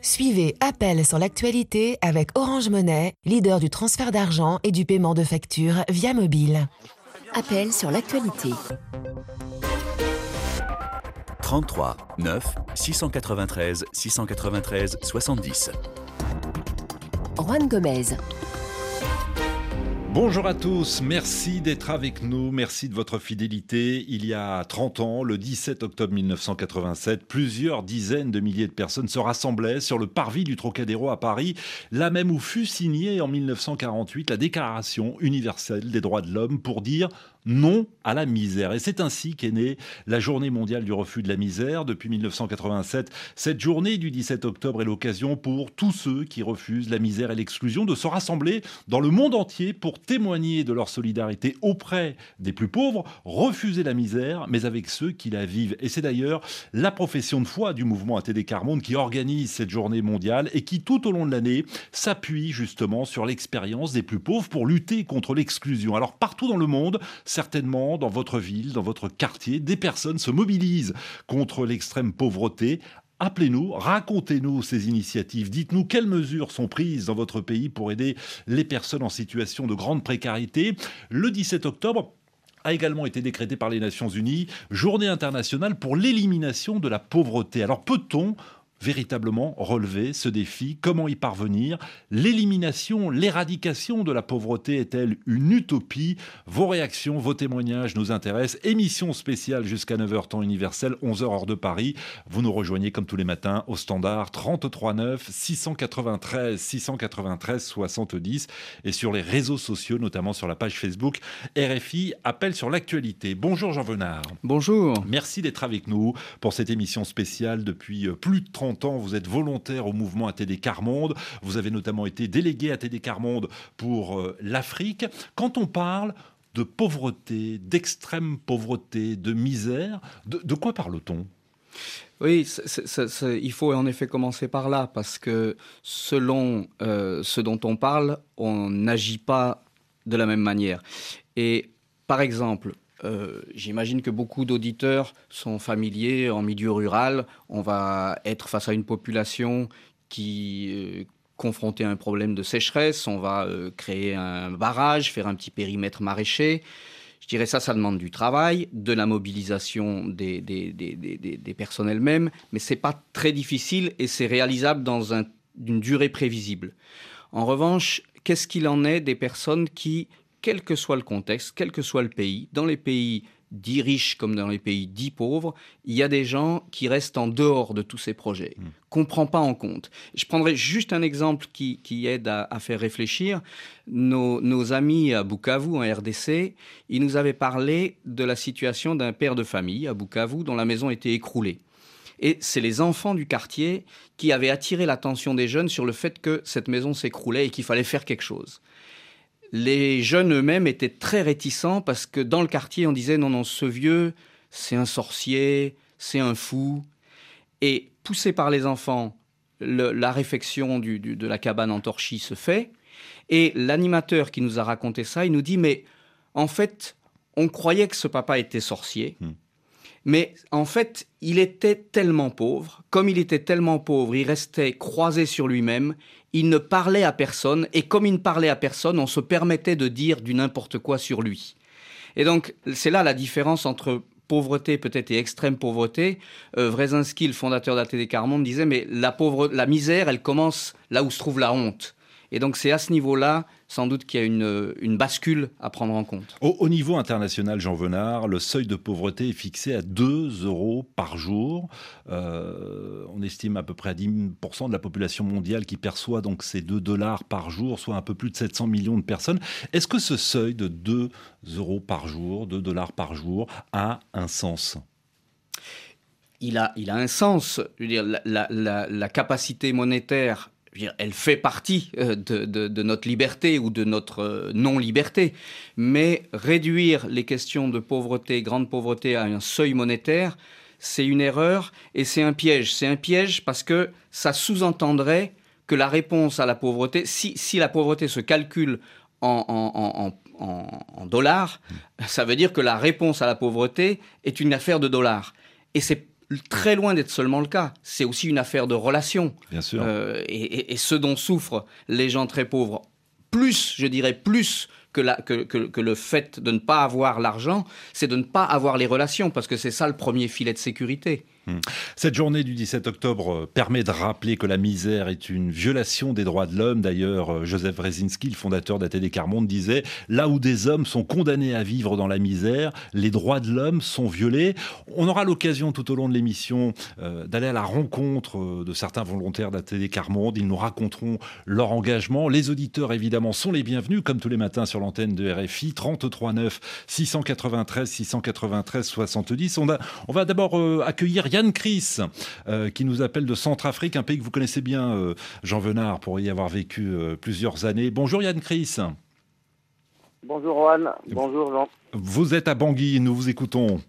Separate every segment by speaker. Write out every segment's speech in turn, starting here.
Speaker 1: Suivez Appel sur l'actualité avec Orange Money, leader du transfert d'argent et du paiement de factures via mobile.
Speaker 2: Appel sur l'actualité.
Speaker 3: 33 9 693 693 70.
Speaker 2: Juan Gomez.
Speaker 4: Bonjour à tous, merci d'être avec nous, merci de votre fidélité. Il y a 30 ans, le 17 octobre 1987, plusieurs dizaines de milliers de personnes se rassemblaient sur le parvis du Trocadéro à Paris, là même où fut signée en 1948 la Déclaration universelle des droits de l'homme pour dire non à la misère. Et c'est ainsi qu'est née la Journée mondiale du refus de la misère. Depuis 1987, cette journée du 17 octobre est l'occasion pour tous ceux qui refusent la misère et l'exclusion de se rassembler dans le monde entier pour témoigner de leur solidarité auprès des plus pauvres, refuser la misère, mais avec ceux qui la vivent. Et c'est d'ailleurs la profession de foi du mouvement ATD Quart Monde qui organise cette journée mondiale et qui, tout au long de l'année, s'appuie justement sur l'expérience des plus pauvres pour lutter contre l'exclusion. Alors partout dans le monde, certainement dans votre ville, dans votre quartier, des personnes se mobilisent contre l'extrême pauvreté. Appelez-nous, racontez-nous ces initiatives, dites-nous quelles mesures sont prises dans votre pays pour aider les personnes en situation de grande précarité. Le 17 octobre a également été décrété par les Nations Unies, Journée internationale pour l'élimination de la pauvreté. Alors peut-on véritablement relever ce défi? Comment y parvenir? L'élimination, l'éradication de la pauvreté est-elle une utopie? Vos réactions, vos témoignages nous intéressent. Émission spéciale jusqu'à 9h temps universel, 11h heure de Paris. Vous nous rejoignez comme tous les matins au standard 33 9 693 693 70 et sur les réseaux sociaux, notamment sur la page Facebook RFI Appel sur l'actualité. Bonjour Jean Venard.
Speaker 5: Bonjour.
Speaker 4: Merci d'être avec nous pour cette émission spéciale depuis plus de 30 ans. Vous êtes volontaire au mouvement ATD Quart Monde. Vous avez notamment été délégué ATD Quart Monde pour l'Afrique. Quand on parle de pauvreté, d'extrême pauvreté, de misère, de quoi parle-t-on ?
Speaker 5: Oui, il faut en effet commencer par là, parce que selon ce dont on parle, on n'agit pas de la même manière. Et par exemple, j'imagine que beaucoup d'auditeurs sont familiers en milieu rural. On va être face à une population qui est confrontée à un problème de sécheresse. On va créer un barrage, faire un petit périmètre maraîcher. Je dirais ça demande du travail, de la mobilisation des personnes elles-mêmes, mais c'est pas très difficile et c'est réalisable dans une durée prévisible. En revanche, qu'est-ce qu'il en est des personnes qui, quel que soit le contexte, quel que soit le pays, dans les pays dits riches comme dans les pays dits pauvres, il y a des gens qui restent en dehors de tous ces projets, qu'on ne prend pas en compte. Je prendrai juste un exemple qui aide à faire réfléchir. Nos amis à Bukavu, en RDC, ils nous avaient parlé de la situation d'un père de famille à Bukavu dont la maison était écroulée. Et c'est les enfants du quartier qui avaient attiré l'attention des jeunes sur le fait que cette maison s'écroulait et qu'il fallait faire quelque chose. Les jeunes eux-mêmes étaient très réticents parce que dans le quartier, on disait non, ce vieux, c'est un sorcier, c'est un fou. Et poussé par les enfants, la réfection de la cabane en torchis se fait. Et l'animateur qui nous a raconté ça, il nous dit, mais en fait, on croyait que ce papa était sorcier. Mais en fait, il était tellement pauvre. Comme il était tellement pauvre, il restait croisé sur lui-même. Il ne parlait à personne. Et comme il ne parlait à personne, on se permettait de dire du n'importe quoi sur lui. Et donc, c'est là la différence entre pauvreté peut-être et extrême pauvreté. Wresinski, le fondateur d'ATD Quart Monde, disait, mais la misère, elle commence là où se trouve la honte. Et donc c'est à ce niveau-là, sans doute, qu'il y a une bascule à prendre en compte.
Speaker 4: Au niveau international, Jean Venard, le seuil de pauvreté est fixé à 2 € par jour. On estime à peu près à 10% de la population mondiale qui perçoit donc ces 2 $ par jour, soit un peu plus de 700 millions de personnes. Est-ce que ce seuil de 2 € par jour, 2 $ par jour, a un sens ?
Speaker 5: Il a un sens. Je veux dire, la capacité monétaire, elle fait partie de notre liberté ou de notre non-liberté. Mais réduire les questions de pauvreté, grande pauvreté, à un seuil monétaire, c'est une erreur et c'est un piège. C'est un piège parce que ça sous-entendrait que la réponse à la pauvreté, si la pauvreté se calcule en dollars, ça veut dire que la réponse à la pauvreté est une affaire de dollars. Et très loin d'être seulement le cas. C'est aussi une affaire de relations.
Speaker 4: Bien sûr.
Speaker 5: Et ce dont souffrent les gens très pauvres, je dirais plus que le fait de ne pas avoir l'argent, c'est de ne pas avoir les relations, parce que c'est ça le premier filet de sécurité.
Speaker 4: Cette journée du 17 octobre permet de rappeler que la misère est une violation des droits de l'homme. D'ailleurs, Joseph Wresinski, le fondateur d'ATD Quart Monde, disait « Là où des hommes sont condamnés à vivre dans la misère, les droits de l'homme sont violés ». On aura l'occasion tout au long de l'émission d'aller à la rencontre de certains volontaires d'ATD Quart Monde. Ils nous raconteront leur engagement. Les auditeurs, évidemment, sont les bienvenus, comme tous les matins sur l'antenne de RFI. 33 9 693 693 70. On va d'abord accueillir Yann Chris, qui nous appelle de Centrafrique, un pays que vous connaissez bien, Jean Venard, pour y avoir vécu plusieurs années. Bonjour Yann Chris.
Speaker 6: Bonjour Juan, bonjour Jean.
Speaker 4: Vous êtes à Bangui, nous vous écoutons.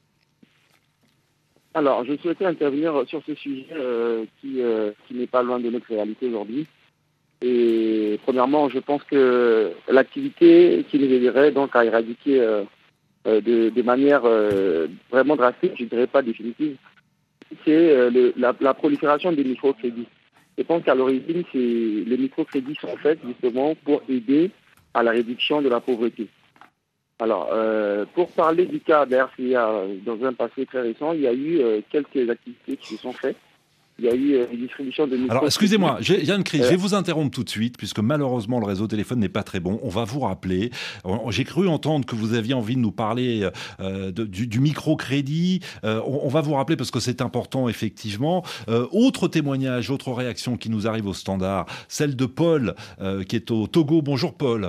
Speaker 6: Alors, je souhaitais intervenir sur ce sujet qui n'est pas loin de notre réalité aujourd'hui. Et premièrement, je pense que l'activité qui nous aiderait donc à éradiquer de manière vraiment drastique, je ne dirais pas définitive, c'est la prolifération des microcrédits. Je pense qu'à l'origine, les microcrédits sont faits justement pour aider à la réduction de la pauvreté. Alors, pour parler du cas d'RCA, dans un passé très récent, il y a eu quelques activités qui se sont faites. Il y a eu une distribution de microcrédits.
Speaker 4: Alors, excusez-moi, Yann Chris, je vais vous interrompre tout de suite, puisque malheureusement, le réseau téléphone n'est pas très bon. On va vous rappeler. J'ai cru entendre que vous aviez envie de nous parler du microcrédit. On va vous rappeler, parce que c'est important, effectivement. Autre témoignage, autre réaction qui nous arrive au standard, celle de Paul, qui est au Togo. Bonjour, Paul.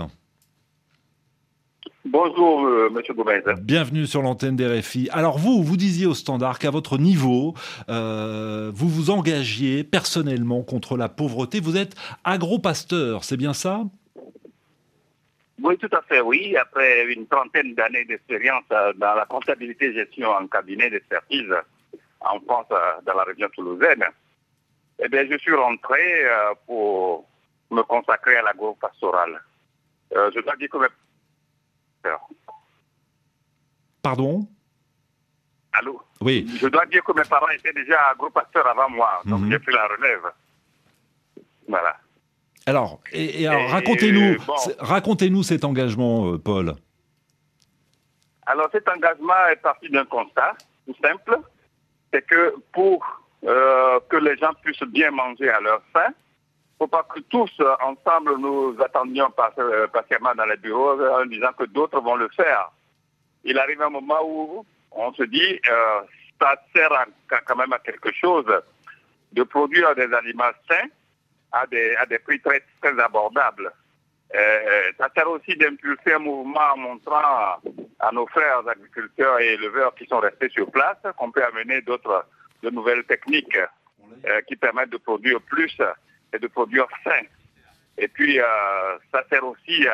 Speaker 7: Bonjour, Monsieur Gomez.
Speaker 4: Bienvenue sur l'antenne d'RFI. Alors vous disiez au standard qu'à votre niveau, vous vous engagiez personnellement contre la pauvreté. Vous êtes agro-pasteur, c'est bien ça ?
Speaker 7: Oui, tout à fait, oui. Après une trentaine d'années d'expérience dans la comptabilité gestion en cabinet d'expertise en France, dans la région toulousaine, eh bien, je suis rentré pour me consacrer à l'agro-pastoral. Je dois dire que
Speaker 4: Pardon ?
Speaker 7: Allô ?
Speaker 4: Oui.
Speaker 7: Je dois dire que mes parents étaient déjà agro-pasteurs avant moi, donc j'ai pris la relève. Voilà.
Speaker 4: Alors, racontez-nous cet engagement, Paul.
Speaker 7: Alors, cet engagement est parti d'un constat tout simple, c'est que pour que les gens puissent bien manger à leur faim, il ne faut pas que tous ensemble nous attendions patiemment dans les bureaux en disant que d'autres vont le faire. Il arrive un moment où on se dit ça sert quand même à quelque chose de produire des aliments sains à des prix très, très abordables. Ça sert aussi d'impulser un mouvement en montrant à nos frères agriculteurs et éleveurs qui sont restés sur place qu'on peut amener de nouvelles techniques qui permettent de produire plus et de produire sain. Et puis, ça sert aussi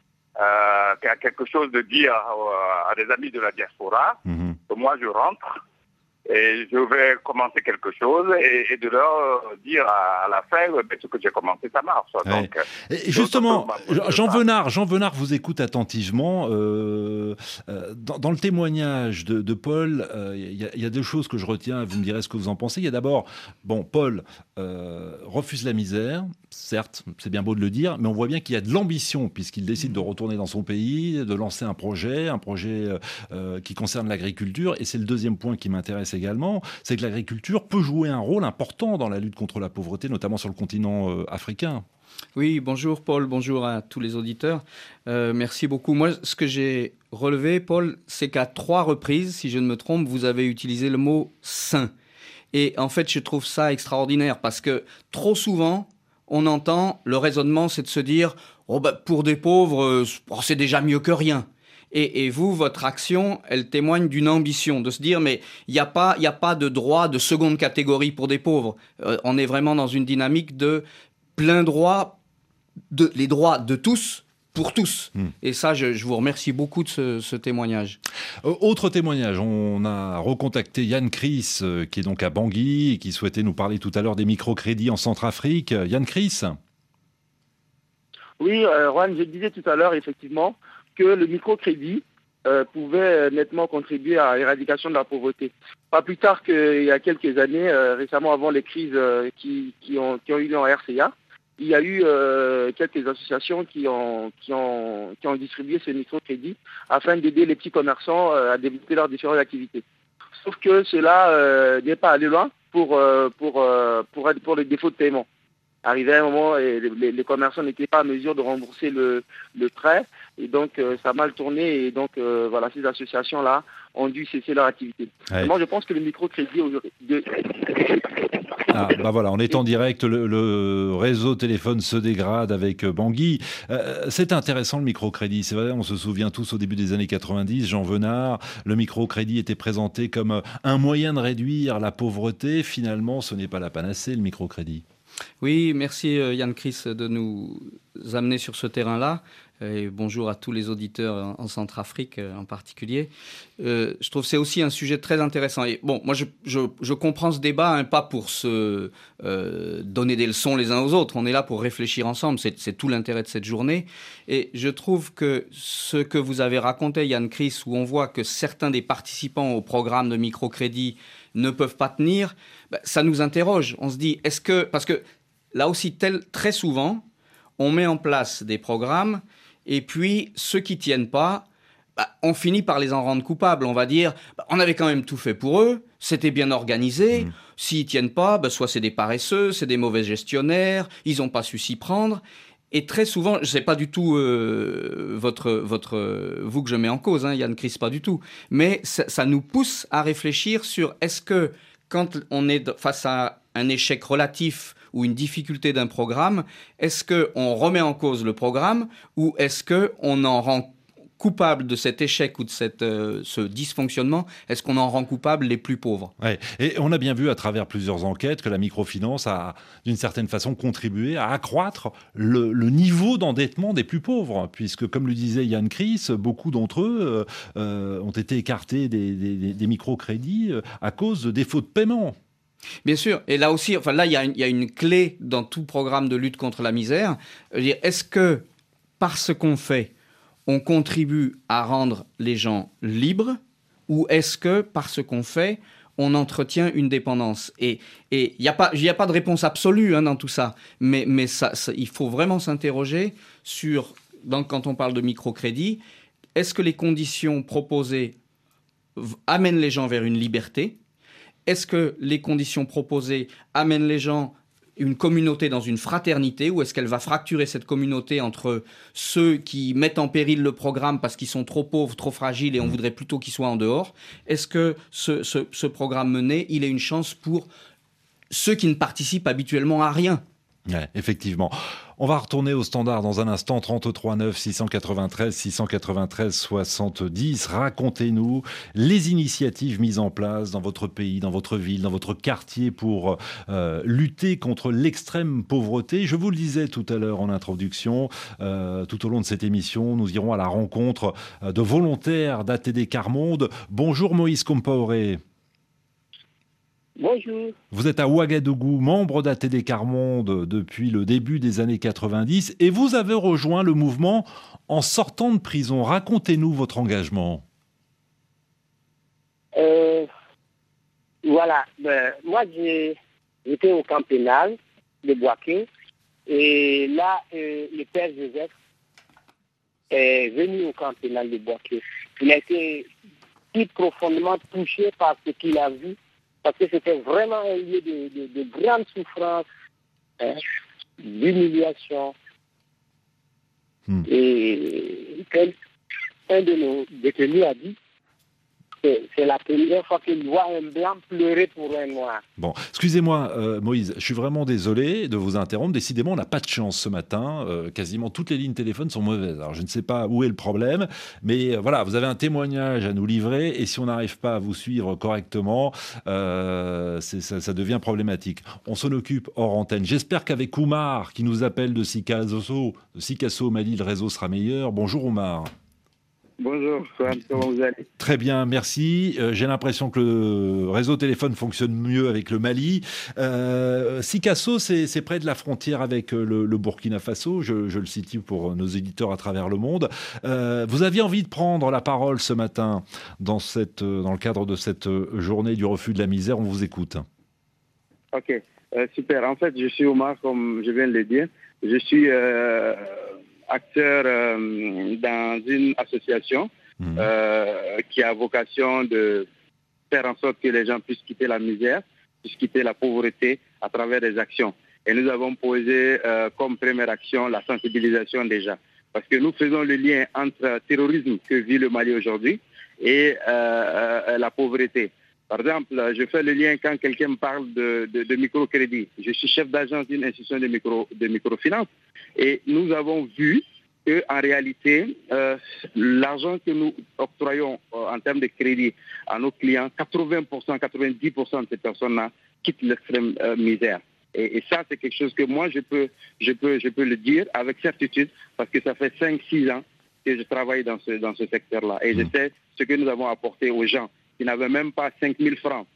Speaker 7: à quelque chose de dire à des amis de la diaspora que moi, je rentre et je vais commencer quelque chose et de leur dire à la fin ce que j'ai commencé, ça marche.
Speaker 4: Ouais.
Speaker 7: Donc,
Speaker 4: et justement, Jean Venard vous écoute attentivement. Dans le témoignage de Paul, il y a deux choses que je retiens, vous me direz ce que vous en pensez. Il y a d'abord, Paul refuse la misère, certes, c'est bien beau de le dire, mais on voit bien qu'il y a de l'ambition, puisqu'il décide de retourner dans son pays, de lancer un projet qui concerne l'agriculture. Et c'est le deuxième point qui m'intéresse également, c'est que l'agriculture peut jouer un rôle important dans la lutte contre la pauvreté, notamment sur le continent africain.
Speaker 5: Oui, bonjour Paul, bonjour à tous les auditeurs. Merci beaucoup. Moi, ce que j'ai relevé, Paul, c'est qu'à 3 reprises, si je ne me trompe, vous avez utilisé le mot « sain ». Et en fait, je trouve ça extraordinaire parce que trop souvent, on entend le raisonnement, c'est de se dire « pour des pauvres, c'est déjà mieux que rien ». Et vous, votre action, elle témoigne d'une ambition, de se dire mais il n'y a pas de droit de seconde catégorie pour des pauvres. On est vraiment dans une dynamique de plein droit, les droits de tous pour tous. Et ça, je vous remercie beaucoup de ce témoignage.
Speaker 4: Autre témoignage, on a recontacté Yann Chris, qui est donc à Bangui, et qui souhaitait nous parler tout à l'heure des microcrédits en Centrafrique. Yann Chris ?
Speaker 6: Oui, Juan, je disais tout à l'heure, effectivement, que le microcrédit pouvait nettement contribuer à l'éradication de la pauvreté. Pas plus tard qu'il y a quelques années, récemment avant les crises qui ont eu lieu en RCA, il y a eu quelques associations qui ont distribué ce microcrédit afin d'aider les petits commerçants à développer leurs différentes activités. Sauf que cela n'est pas allé loin pour les défauts de paiement. Arrivé à un moment, et les commerçants n'étaient pas en mesure de rembourser le prêt, et donc ça a mal tourné, et donc voilà, ces associations-là ont dû cesser leur activité.
Speaker 4: Ouais.
Speaker 6: Moi, je pense que le microcrédit aujourd'hui...
Speaker 4: Ah, bah voilà, on est en direct, le réseau téléphone se dégrade avec Bangui. C'est intéressant le microcrédit, c'est vrai, on se souvient tous au début des années 90, Jean Venard, le microcrédit était présenté comme un moyen de réduire la pauvreté. Finalement, ce n'est pas la panacée, le microcrédit.
Speaker 5: Oui, merci Yann Chris de nous amener sur ce terrain-là. Et bonjour à tous les auditeurs en Centrafrique en particulier. Je trouve que c'est aussi un sujet très intéressant. Et bon, moi je comprends ce débat, pas pour se donner des leçons les uns aux autres. On est là pour réfléchir ensemble. C'est tout l'intérêt de cette journée. Et je trouve que ce que vous avez raconté, Yann Chris, où on voit que certains des participants au programme de microcrédit ne peuvent pas tenir, ça nous interroge. On se dit, parce que là aussi, très souvent, on met en place des programmes et puis ceux qui tiennent pas, on finit par les en rendre coupables. On va dire, on avait quand même tout fait pour eux, c'était bien organisé. S'ils tiennent pas, soit c'est des paresseux, c'est des mauvais gestionnaires, ils n'ont pas su s'y prendre. Et très souvent, je sais pas du tout vous que je mets en cause, Yann Chris, pas du tout. Mais ça nous pousse à réfléchir sur est-ce que quand on est face à un échec relatif ou une difficulté d'un programme, est-ce qu'on remet en cause le programme ou est-ce qu'on en rend coupable de cet échec ou de ce dysfonctionnement, est-ce qu'on en rend coupable les plus pauvres ?
Speaker 4: Ouais. Et on a bien vu à travers plusieurs enquêtes que la microfinance a, d'une certaine façon, contribué à accroître le niveau d'endettement des plus pauvres, puisque, comme le disait Yann Chris, beaucoup d'entre eux ont été écartés des microcrédits à cause de défauts de paiement.
Speaker 5: Bien sûr, et là aussi, il y a une clé dans tout programme de lutte contre la misère. Est-ce que, par ce qu'on fait, on contribue à rendre les gens libres, ou est-ce que, par ce qu'on fait, on entretient une dépendance ? Et il n'y a pas de réponse absolue dans tout ça, mais il faut vraiment s'interroger sur, quand on parle de microcrédit, est-ce que les conditions proposées amènent les gens vers une liberté ? Est-ce que les conditions proposées amènent les gens une communauté dans une fraternité, ou est-ce qu'elle va fracturer cette communauté entre ceux qui mettent en péril le programme parce qu'ils sont trop pauvres, trop fragiles et on voudrait plutôt qu'ils soient en dehors ? Est-ce que ce programme mené, il est une chance pour ceux qui ne participent habituellement à rien ?
Speaker 4: Ouais, effectivement. On va retourner au standard dans un instant, 33 9 693 693 70. Racontez-nous les initiatives mises en place dans votre pays, dans votre ville, dans votre quartier pour lutter contre l'extrême pauvreté. Je vous le disais tout à l'heure en introduction, tout au long de cette émission, nous irons à la rencontre de volontaires d'ATD Quart Monde. Bonjour Moïse Compaoré.
Speaker 6: Bonjour.
Speaker 4: Vous êtes à Ouagadougou, membre d'ATD Quart Monde depuis le début des années 90 et vous avez rejoint le mouvement en sortant de prison. Racontez-nous votre engagement.
Speaker 8: Voilà, moi j'étais au camp pénal de Boaké et là le père Joseph est venu au camp pénal de Boaké. Il a été plus profondément touché par ce qu'il a vu. Parce que c'était vraiment un lieu de grande souffrance, d'humiliation. Et un de nos détenus a dit que c'est la première fois qu'il voit un blanc pleurer pour un noir.
Speaker 4: Bon, excusez-moi Moïse, je suis vraiment désolé de vous interrompre. Décidément, on n'a pas de chance ce matin. Quasiment toutes les lignes téléphones sont mauvaises. Alors, je ne sais pas où est le problème, mais voilà, vous avez un témoignage à nous livrer et si on n'arrive pas à vous suivre correctement, ça devient problématique. On s'en occupe hors antenne. J'espère qu'avec Oumar, qui nous appelle de Sikasso au Mali, le réseau sera meilleur. Bonjour Oumar.
Speaker 6: Bonjour, Swan, comment vous allez?
Speaker 4: Très bien, merci. J'ai l'impression que le réseau téléphone fonctionne mieux avec le Mali. Sikasso, c'est près de la frontière avec le Burkina Faso. Je le situe pour nos éditeurs à travers le monde. Vous aviez envie de prendre la parole ce matin dans le cadre de cette journée du refus de la misère. On vous écoute.
Speaker 6: Ok, super. En fait, je suis Omar, comme je viens de le dire. Je suis acteur dans une association qui a vocation de faire en sorte que les gens puissent quitter la misère, puissent quitter la pauvreté à travers des actions. Et nous avons posé comme première action la sensibilisation déjà. Parce que nous faisons le lien entre terrorisme que vit le Mali aujourd'hui et la pauvreté. Par exemple, je fais le lien quand quelqu'un me parle de microcrédit. Je suis chef d'agence d'une institution de microfinance et nous avons vu qu'en réalité, l'argent que nous octroyons en termes de crédit à nos clients, 80%, 90% de ces personnes-là quittent l'extrême misère. Et ça, c'est quelque chose que moi, je peux le dire avec certitude parce que ça fait 5-6 ans que je travaille dans ce secteur-là. Et je sais ce que nous avons apporté aux gens qui n'avaient même pas 5 000 francs,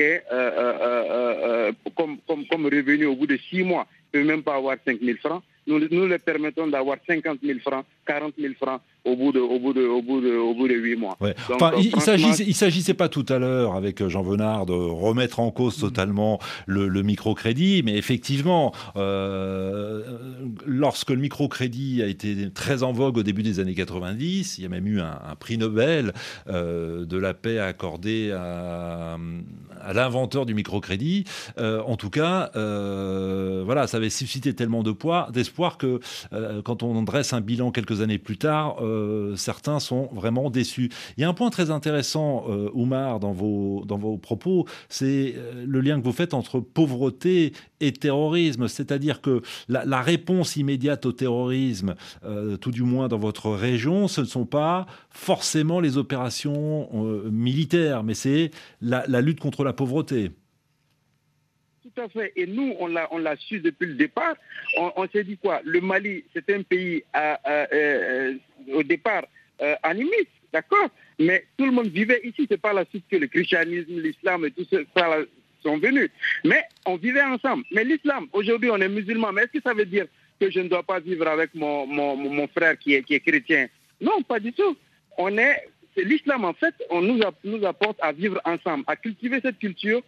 Speaker 6: comme revenu au bout de 6 mois, ne peuvent même pas avoir 5 000 francs. Nous leur permettons d'avoir 50 000 francs, 40 000 francs au bout de 8 mois.
Speaker 4: Ouais.
Speaker 6: Donc,
Speaker 4: enfin, il s'agissait pas tout à l'heure avec Jean Venard de remettre en cause totalement le microcrédit, mais effectivement, lorsque le microcrédit a été très en vogue au début des années 90, il y a même eu un prix Nobel de la paix accordé à l'inventeur du microcrédit. En tout cas, voilà, ça avait suscité tellement d'espoir que quand on dresse un bilan quelques années plus tard, certains sont vraiment déçus. Il y a un point très intéressant, Oumar, dans vos propos, c'est le lien que vous faites entre pauvreté et terrorisme. C'est-à-dire que la réponse immédiate au terrorisme, tout du moins dans votre région, ce ne sont pas forcément les opérations militaires, mais c'est la lutte contre la pauvreté.
Speaker 6: Tout à fait. Et nous, on l'a su depuis le départ. On s'est dit quoi? Le Mali, c'est un pays au départ animiste, d'accord? Mais tout le monde vivait ici. C'est pas la suite que le christianisme, l'islam et tout ça sont venus. Mais on vivait ensemble. Mais l'islam, aujourd'hui, on est musulman. Mais est-ce que ça veut dire que je ne dois pas vivre avec mon frère qui est chrétien? Non, pas du tout. L'islam, en fait, on nous apporte à vivre ensemble, à cultiver cette culture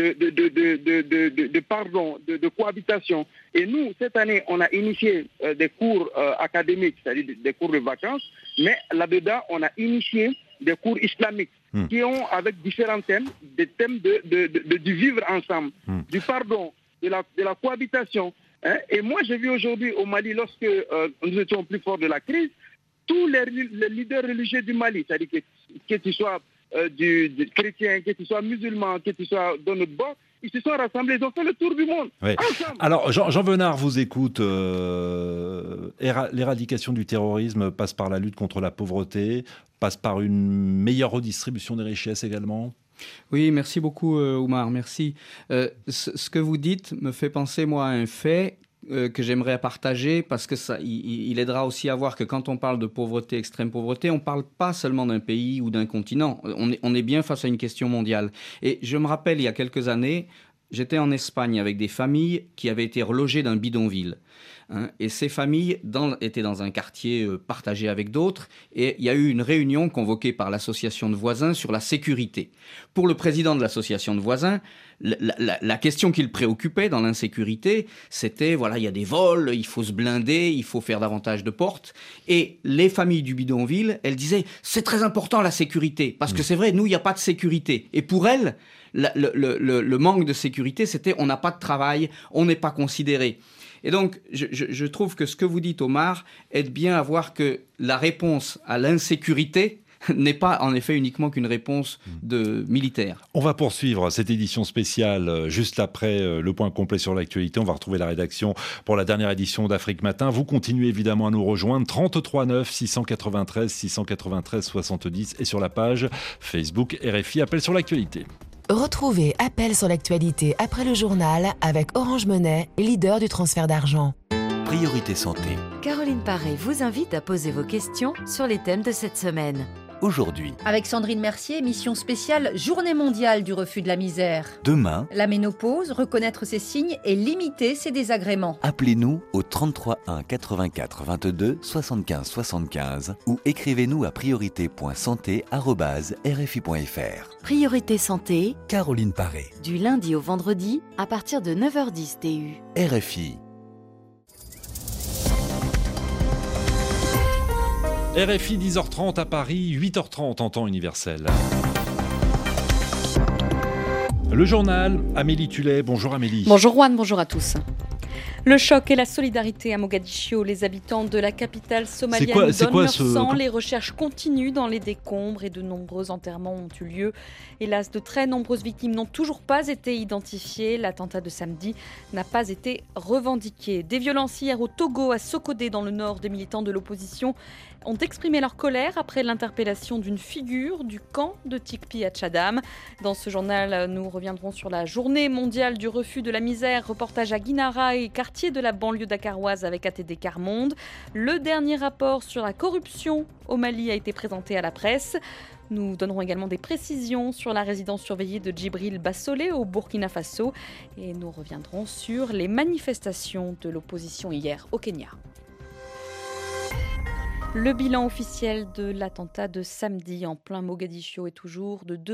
Speaker 6: de pardon, de cohabitation. Et nous, cette année, on a initié des cours académiques, c'est-à-dire des cours de vacances, mais là-dedans, on a initié des cours islamiques qui ont, avec différents thèmes, des thèmes du vivre ensemble, du pardon, de la cohabitation. Hein. Et moi, j'ai vu aujourd'hui au Mali, lorsque nous étions plus forts de la crise, tous les leaders religieux du Mali, c'est-à-dire que tu sois du chrétien, que tu sois musulman, que tu sois dans notre bord, ils se sont rassemblés, ils ont fait le tour du monde.
Speaker 4: Oui. Alors, Jean Venard vous écoute. L'éradication du terrorisme passe par la lutte contre la pauvreté, passe par une meilleure redistribution des richesses également.
Speaker 5: Oui, merci beaucoup, Oumar, merci. Ce que vous dites me fait penser, moi, à un fait que j'aimerais partager parce que il aidera aussi à voir que quand on parle de pauvreté, extrême pauvreté, on ne parle pas seulement d'un pays ou d'un continent. On est bien face à une question mondiale. Et je me rappelle, il y a quelques années, j'étais en Espagne avec des familles qui avaient été relogées d'un bidonville. Et ces familles étaient dans un quartier partagé avec d'autres. Et il y a eu une réunion convoquée par l'association de voisins sur la sécurité. Pour le président de l'association de voisins, la question qui le préoccupait dans l'insécurité, c'était, voilà, il y a des vols, il faut se blinder, il faut faire davantage de portes. Et les familles du bidonville, elles disaient, c'est très important la sécurité. Parce que c'est vrai, nous, il n'y a pas de sécurité. Et pour elles, le manque de sécurité, c'était, on n'a pas de travail, on n'est pas considéré. Et donc, je trouve que ce que vous dites, Omar, aide bien à voir que la réponse à l'insécurité n'est pas en effet uniquement qu'une réponse militaire.
Speaker 4: On va poursuivre cette édition spéciale juste après le point complet sur l'actualité. On va retrouver la rédaction pour la dernière édition d'Afrique Matin. Vous continuez évidemment à nous rejoindre 33 9 693 693 70 et sur la page Facebook RFI Appel sur l'actualité.
Speaker 1: Retrouvez Appel sur l'actualité après le journal avec Orange Money, leader du transfert d'argent.
Speaker 9: Priorité Santé.
Speaker 10: Caroline Paré vous invite à poser vos questions sur les thèmes de cette semaine.
Speaker 9: Aujourd'hui.
Speaker 11: Avec Sandrine Mercier, émission spéciale Journée mondiale du refus de la misère.
Speaker 9: Demain.
Speaker 11: La ménopause, reconnaître ses signes et limiter ses désagréments.
Speaker 9: Appelez-nous au 33 1 84 22 75 75 ou écrivez-nous à priorité.santé@rfi.fr.
Speaker 10: Priorité Santé.
Speaker 9: Caroline Paré.
Speaker 10: Du lundi au vendredi à partir de 9h10 TU.
Speaker 9: RFI.
Speaker 4: RFI 10h30 à Paris, 8h30 en temps universel. Le journal, Amélie Tullet. Bonjour Amélie.
Speaker 12: Bonjour Juan, bonjour à tous. Le choc et la solidarité à Mogadiscio. Les habitants de la capitale somalienne donnent leur sang. Les recherches continuent dans les décombres et de nombreux enterrements ont eu lieu. Hélas, de très nombreuses victimes n'ont toujours pas été identifiées. L'attentat de samedi n'a pas été revendiqué. Des violences hier au Togo, à Sokodé, dans le nord. Des militants de l'opposition ont exprimé leur colère après l'interpellation d'une figure du camp de Tikpi à Tchadam. Dans ce journal, nous reviendrons sur la journée mondiale du refus de la misère. Reportage à Guinara et quartier de la banlieue dakaroise avec ATD Quart Monde. Le dernier rapport sur la corruption au Mali a été présenté à la presse. Nous donnerons également des précisions sur la résidence surveillée de Djibril Bassolé au Burkina Faso. Et nous reviendrons sur les manifestations de l'opposition hier au Kenya. Le bilan officiel de l'attentat de samedi en plein Mogadiscio est toujours de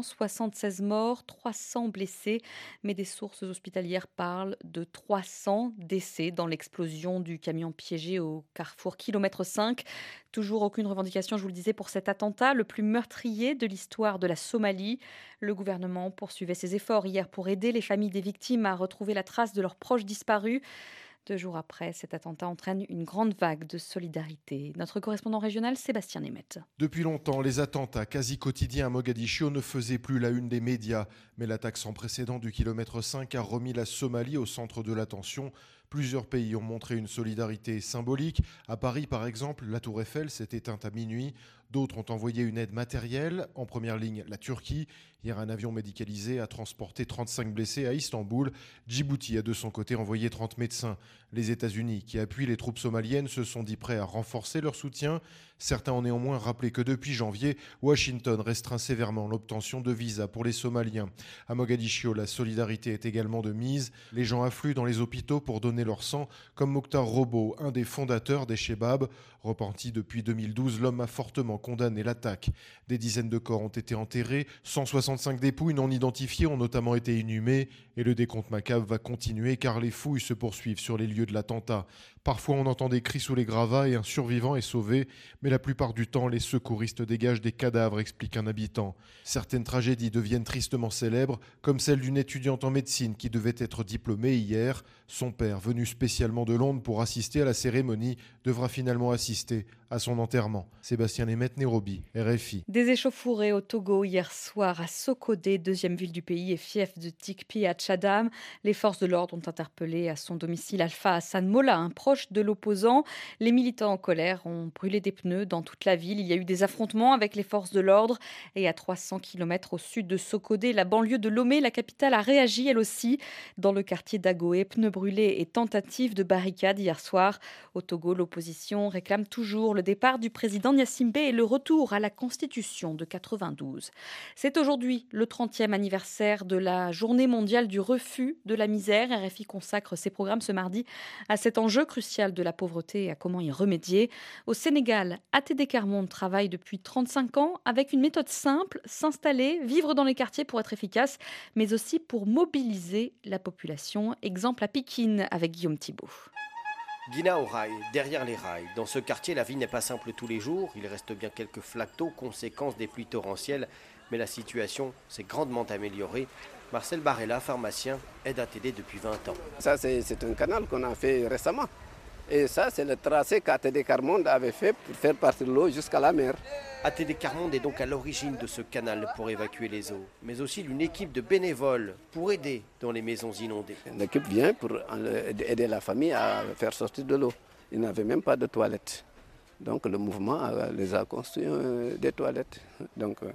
Speaker 12: 276 morts, 300 blessés, mais des sources hospitalières parlent de 300 décès dans l'explosion du camion piégé au carrefour kilomètre 5. Toujours aucune revendication, je vous le disais, pour cet attentat, le plus meurtrier de l'histoire de la Somalie. Le gouvernement poursuivait ses efforts hier pour aider les familles des victimes à retrouver la trace de leurs proches disparus. 2 jours après, cet attentat entraîne une grande vague de solidarité. Notre correspondant régional, Sébastien Nemeth.
Speaker 13: Depuis longtemps, les attentats quasi quotidiens à Mogadiscio ne faisaient plus la une des médias. Mais l'attaque sans précédent du kilomètre 5 a remis la Somalie au centre de l'attention. Plusieurs pays ont montré une solidarité symbolique. À Paris, par exemple, la Tour Eiffel s'est éteinte à minuit. D'autres ont envoyé une aide matérielle. En première ligne, la Turquie. Hier, un avion médicalisé a transporté 35 blessés à Istanbul. Djibouti a de son côté envoyé 30 médecins. Les États-Unis, qui appuient les troupes somaliennes, se sont dit prêts à renforcer leur soutien. Certains ont néanmoins rappelé que depuis janvier, Washington restreint sévèrement l'obtention de visas pour les Somaliens. À Mogadiscio, la solidarité est également de mise. Les gens affluent dans les hôpitaux pour donner leur sang, comme Mokhtar Robo, un des fondateurs des Chebab. Repenti depuis 2012, l'homme a fortement condamné l'attaque. Des dizaines de corps ont été enterrés, 165 dépouilles non identifiées ont notamment été inhumées, et le décompte macabre va continuer car les fouilles se poursuivent sur les lieux de l'attentat. Parfois on entend des cris sous les gravats et un survivant est sauvé, mais la plupart du temps les secouristes dégagent des cadavres, explique un habitant. Certaines tragédies deviennent tristement célèbres, comme celle d'une étudiante en médecine qui devait être diplômée hier. Son père, venu spécialement de Londres pour assister à la cérémonie, devra finalement assister à son enterrement. Sébastien Nemeth, Nairobi, RFI.
Speaker 12: Des échauffourées au Togo hier soir à Sokodé, deuxième ville du pays et fief de Tikpi à Tchadam. Les forces de l'ordre ont interpellé à son domicile Alpha Hassan Molla, un proche de l'opposant. Les militants en colère ont brûlé des pneus dans toute la ville. Il y a eu des affrontements avec les forces de l'ordre. Et à 300 km au sud de Sokodé, la banlieue de Lomé, la capitale a réagi elle aussi. Dans le quartier d'Agoé, pneus brûlés et tentative de barricade hier soir. Au Togo, l'opposition réclame toujours le départ du président Gnassingbé et le retour à la Constitution de 92. C'est aujourd'hui le 30e anniversaire de la Journée mondiale du refus de la misère. RFI consacre ses programmes ce mardi à cet enjeu crucial de la pauvreté et à comment y remédier. Au Sénégal, ATD Quart Monde travaille depuis 35 ans avec une méthode simple, s'installer, vivre dans les quartiers pour être efficace, mais aussi pour mobiliser la population. Exemple à Pikine avec Guillaume Thibault.
Speaker 14: Guina au rail, derrière les rails. Dans ce quartier, la vie n'est pas simple tous les jours. Il reste bien quelques flaques d'eau, conséquence des pluies torrentielles. Mais la situation s'est grandement améliorée. Marcel Barella, pharmacien, aide ATD depuis 20 ans.
Speaker 15: Ça, c'est un canal qu'on a fait récemment. Et ça, c'est le tracé qu'ATD Quart Monde avait fait pour faire partir l'eau jusqu'à la mer.
Speaker 14: ATD Quart Monde est donc à l'origine de ce canal pour évacuer les eaux, mais aussi d'une équipe de bénévoles pour aider dans les maisons inondées.
Speaker 15: L'équipe vient pour aider la famille à faire sortir de l'eau. Ils n'avaient même pas de toilettes. Donc le mouvement les a construit des toilettes. Donc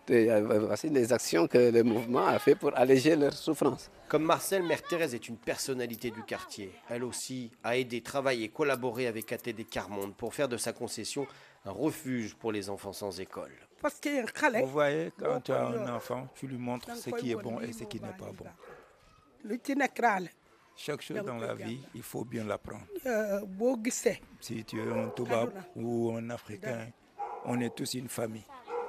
Speaker 15: Voici les actions que le mouvement a fait pour alléger leur souffrance.
Speaker 14: Comme Marcel, Mère Thérèse est une personnalité du quartier. Elle aussi a aidé, travaillé et collaboré avec ATD Carmonde pour faire de sa concession un refuge pour les enfants sans école.
Speaker 16: Vous voyez, quand tu as un enfant, tu lui montres ce qui est bon et ce qui n'est pas bon. Chaque chose dans la vie, il faut bien l'apprendre. Si tu es un Toubab ou un Africain, on est tous une famille.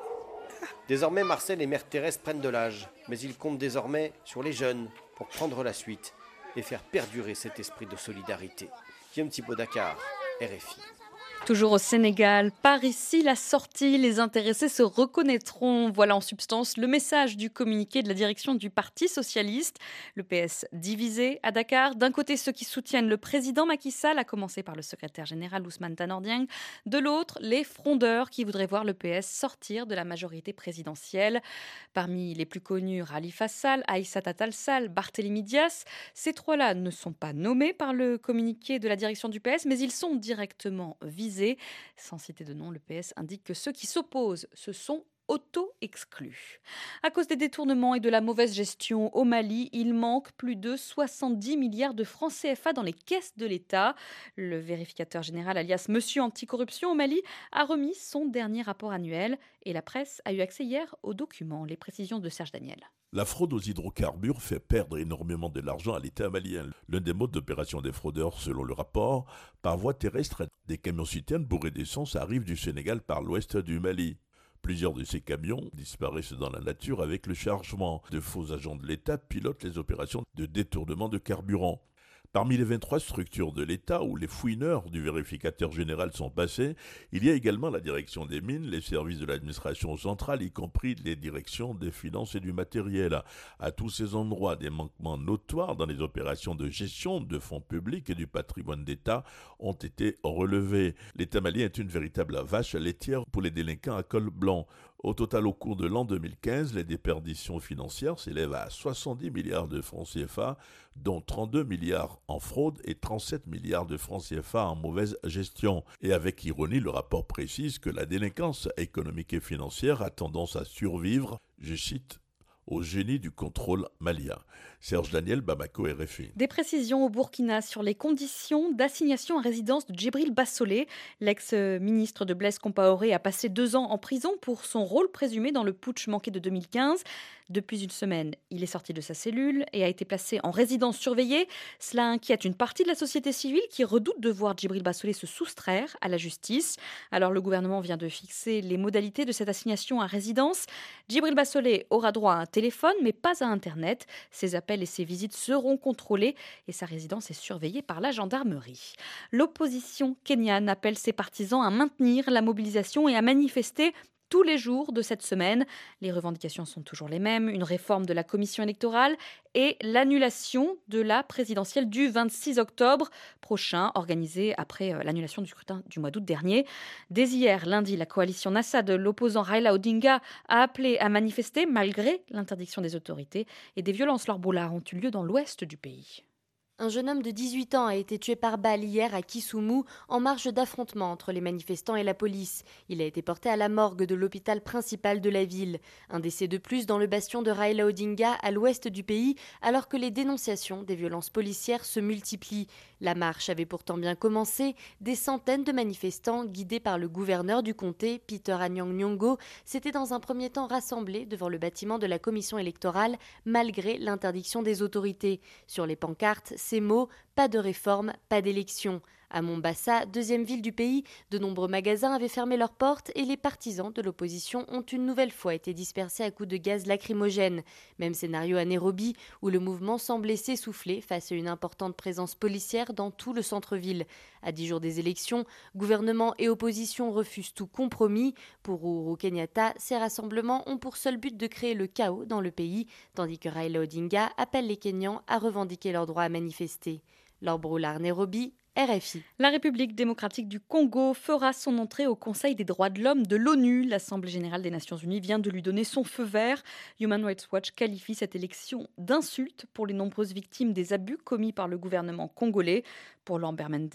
Speaker 14: Désormais, Marcel et Mère Thérèse prennent de l'âge, mais ils comptent désormais sur les jeunes pour prendre la suite et faire perdurer cet esprit de solidarité. Guillaume Thibault, Dakar, RFI.
Speaker 12: Toujours au Sénégal, par ici la sortie, les intéressés se reconnaîtront. Voilà en substance le message du communiqué de la direction du Parti socialiste. Le PS divisé à Dakar. D'un côté, ceux qui soutiennent le président Macky Sall, à commencer par le secrétaire général Ousmane Tanor Dieng. De l'autre, les frondeurs qui voudraient voir le PS sortir de la majorité présidentielle. Parmi les plus connus, Khalifa Sall, Aïssata Tall Sall, Barthélémy Dias. Ces trois-là ne sont pas nommés par le communiqué de la direction du PS, mais ils sont directement visés. Sans citer de nom, le PS indique que ceux qui s'opposent se sont auto-exclus. À cause des détournements et de la mauvaise gestion au Mali, il manque plus de 70 milliards de francs CFA dans les caisses de l'État. Le vérificateur général alias Monsieur Anticorruption au Mali a remis son dernier rapport annuel et la presse a eu accès hier aux documents. Les précisions de Serge Daniel.
Speaker 17: La fraude aux hydrocarbures fait perdre énormément de l'argent à l'État malien. L'un des modes d'opération des fraudeurs, selon le rapport, par voie terrestre, des camions-citernes bourrés d'essence arrivent du Sénégal par l'ouest du Mali. Plusieurs de ces camions disparaissent dans la nature avec le chargement. De faux agents de l'État pilotent les opérations de détournement de carburant. Parmi les 23 structures de l'État où les fouineurs du vérificateur général sont passés, il y a également la direction des mines, les services de l'administration centrale, y compris les directions des finances et du matériel. À tous ces endroits, des manquements notoires dans les opérations de gestion de fonds publics et du patrimoine d'État ont été relevés. L'État malien est une véritable vache laitière pour les délinquants à col blanc. Au total, au cours de l'an 2015, les déperditions financières s'élèvent à 70 milliards de francs CFA, dont 32 milliards en fraude et 37 milliards de francs CFA en mauvaise gestion. Et avec ironie, le rapport précise que la délinquance économique et financière a tendance à survivre, je cite, au génie du contrôle malien. Serge Daniel, Bamako, RFI.
Speaker 12: Des précisions au Burkina sur les conditions d'assignation à résidence de Djibril Bassolé. L'ex-ministre de Blaise Compaoré a passé 2 ans en prison pour son rôle présumé dans le putsch manqué de 2015. Depuis une semaine, il est sorti de sa cellule et a été placé en résidence surveillée. Cela inquiète une partie de la société civile qui redoute de voir Djibril Bassolé se soustraire à la justice. Alors le gouvernement vient de fixer les modalités de cette assignation à résidence. Djibril Bassolé aura droit à un téléphone mais pas à Internet. Ses appels et ses visites seront contrôlés et sa résidence est surveillée par la gendarmerie. L'opposition kenyane appelle ses partisans à maintenir la mobilisation et à manifester tous les jours de cette semaine. Les revendications sont toujours les mêmes, une réforme de la commission électorale et l'annulation de la présidentielle du 26 octobre prochain, organisée après l'annulation du scrutin du mois d'août dernier. Dès hier, lundi, la coalition NASA de l'opposant Raila Odinga a appelé à manifester malgré l'interdiction des autorités et des violences lors broulards ont eu lieu dans l'ouest du pays.
Speaker 18: Un jeune homme de 18 ans a été tué par balle hier à Kisumu en marge d'affrontements entre les manifestants et la police. Il a été porté à la morgue de l'hôpital principal de la ville. Un décès de plus dans le bastion de Raila Odinga à l'ouest du pays alors que les dénonciations des violences policières se multiplient. La marche avait pourtant bien commencé. Des centaines de manifestants guidés par le gouverneur du comté, Peter Anyang Nyong'o, s'étaient dans un premier temps rassemblés devant le bâtiment de la commission électorale malgré l'interdiction des autorités. Sur les pancartes, ces mots « pas de réforme, pas d'élection ». À Mombasa, deuxième ville du pays, de nombreux magasins avaient fermé leurs portes et les partisans de l'opposition ont une nouvelle fois été dispersés à coups de gaz lacrymogène. Même scénario à Nairobi, où le mouvement semblait s'essouffler face à une importante présence policière dans tout le centre-ville. À 10 jours des élections, gouvernement et opposition refusent tout compromis. Pour Uhuru Kenyatta, ces rassemblements ont pour seul but de créer le chaos dans le pays, tandis que Raila Odinga appelle les Kenyans à revendiquer leur droit à manifester. Laure Broulard, Nairobi, RFI.
Speaker 12: La République démocratique du Congo fera son entrée au Conseil des droits de l'homme de l'ONU. L'Assemblée générale des Nations unies vient de lui donner son feu vert. Human Rights Watch qualifie cette élection d'insulte pour les nombreuses victimes des abus commis par le gouvernement congolais. Pour Lambert Mende,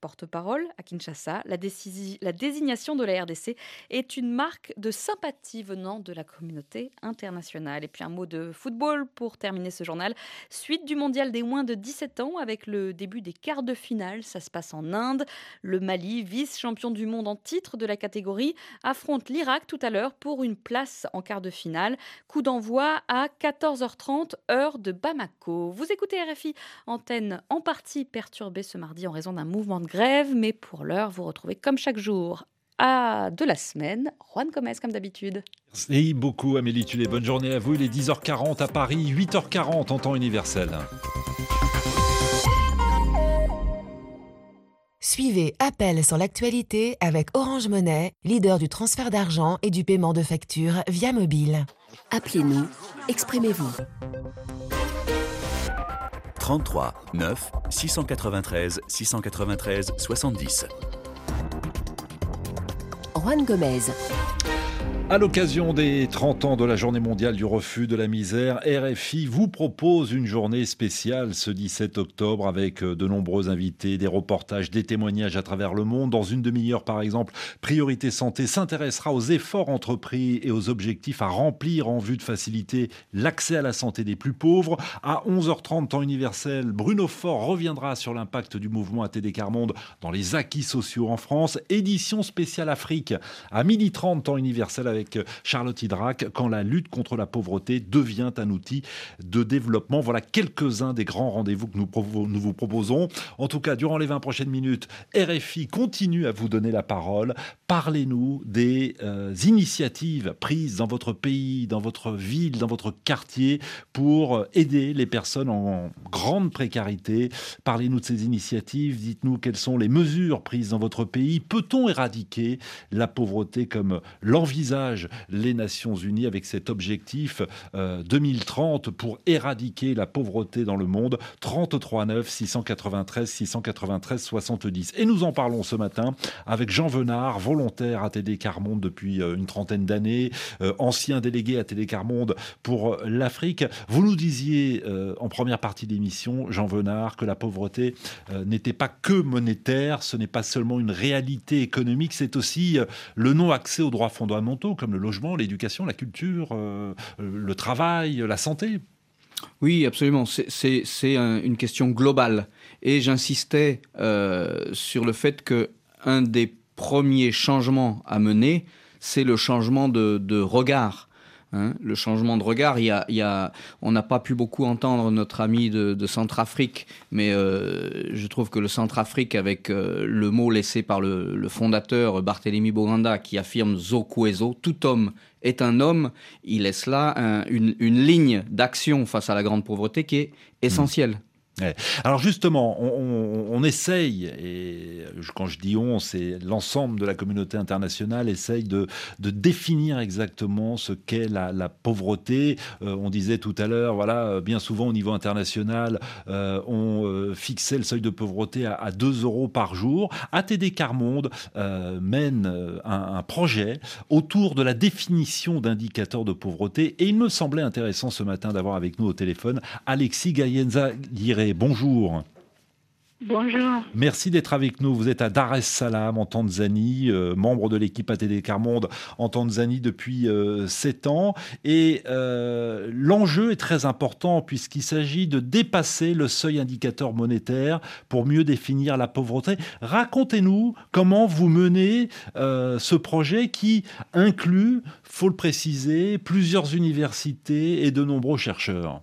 Speaker 12: porte-parole à Kinshasa. La désignation de la RDC est une marque de sympathie venant de la communauté internationale. Et puis un mot de football pour terminer ce journal. Suite du mondial des moins de 17 ans avec le début des quarts de finale. Ça se passe en Inde. Le Mali, vice-champion du monde en titre de la catégorie, affronte l'Irak tout à l'heure pour une place en quart de finale. Coup d'envoi à 14h30, heure de Bamako. Vous écoutez RFI, antenne en partie perturbée ce mardi en raison d'un mouvement de grève, mais pour l'heure, vous retrouvez comme chaque jour de la semaine, Juan Gomez comme d'habitude.
Speaker 4: Merci beaucoup Amélie Tullet, bonne journée à vous. Il est 10h40 à Paris, 8h40 en temps universel.
Speaker 1: Suivez Appel sur l'actualité avec Orange Money, leader du transfert d'argent et du paiement de factures via mobile.
Speaker 2: Appelez-nous, exprimez-vous.
Speaker 3: 33 9 693 693 70.
Speaker 2: Juan Gomez.
Speaker 4: À l'occasion des 30 ans de la Journée mondiale du refus de la misère, RFI vous propose une journée spéciale ce 17 octobre avec de nombreux invités, des reportages, des témoignages à travers le monde. Dans une demi-heure, par exemple, Priorité Santé s'intéressera aux efforts entrepris et aux objectifs à remplir en vue de faciliter l'accès à la santé des plus pauvres. À 11h30, temps universel, Bruno Faure reviendra sur l'impact du mouvement ATD Quart Monde dans les acquis sociaux en France. Édition spéciale Afrique à 12h30, temps universel avec Charlotte Hydrac, quand la lutte contre la pauvreté devient un outil de développement. Voilà quelques-uns des grands rendez-vous que nous vous proposons. En tout cas, durant les 20 prochaines minutes, RFI continue à vous donner la parole. Parlez-nous des initiatives prises dans votre pays, dans votre ville, dans votre quartier pour aider les personnes en grande précarité. Parlez-nous de ces initiatives. Dites-nous quelles sont les mesures prises dans votre pays. Peut-on éradiquer la pauvreté comme l'envisage les Nations Unies avec cet objectif 2030 pour éradiquer la pauvreté dans le monde? 33 9 693 693 70. Et nous en parlons ce matin avec Jean Venard, volontaire ATD Quart Monde depuis une trentaine d'années, ancien délégué ATD Quart Monde pour l'Afrique. Vous nous disiez en première partie d'émission, Jean Venard, que la pauvreté n'était pas que monétaire, ce n'est pas seulement une réalité économique, c'est aussi le non-accès aux droits fondamentaux comme le logement, l'éducation, la culture, le travail, la santé.
Speaker 5: Oui, absolument. C'est une question globale. Et j'insistais sur le fait qu'un des premiers changements à mener, c'est le changement de regard. Le changement de regard, on n'a pas pu beaucoup entendre notre ami de Centrafrique, mais je trouve que le Centrafrique, avec le mot laissé par le fondateur Barthélemy Boganda, qui affirme Zokwezo, tout homme est un homme, il laisse là une ligne d'action face à la grande pauvreté qui est essentielle.
Speaker 4: Ouais. Alors justement, on essaye, et quand je dis on, c'est l'ensemble de la communauté internationale, essaye de définir exactement ce qu'est la pauvreté. On disait tout à l'heure, voilà, bien souvent au niveau international, on fixait le seuil de pauvreté à 2 € par jour. ATD Quart Monde mène un projet autour de la définition d'indicateurs de pauvreté, et il me semblait intéressant ce matin d'avoir avec nous au téléphone Alexis Gayenza-Guiré. Bonjour.
Speaker 19: Bonjour.
Speaker 4: Merci d'être avec nous. Vous êtes à Dar es Salaam en Tanzanie, membre de l'équipe ATD Quart Monde en Tanzanie depuis 7 ans. Et l'enjeu est très important puisqu'il s'agit de dépasser le seuil indicateur monétaire pour mieux définir la pauvreté. Racontez-nous comment vous menez ce projet qui inclut, faut le préciser, plusieurs universités et de nombreux chercheurs.